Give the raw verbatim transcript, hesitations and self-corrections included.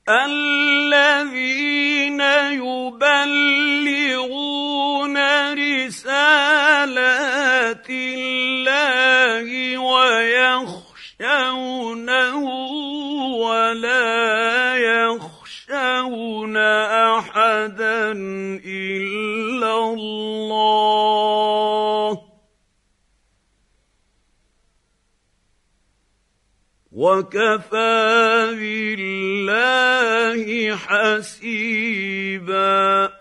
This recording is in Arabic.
الذين يبلغون رسالات الله ويخشونه ولا يخشون أحدا إلا الله وكفى بالله حسيبا.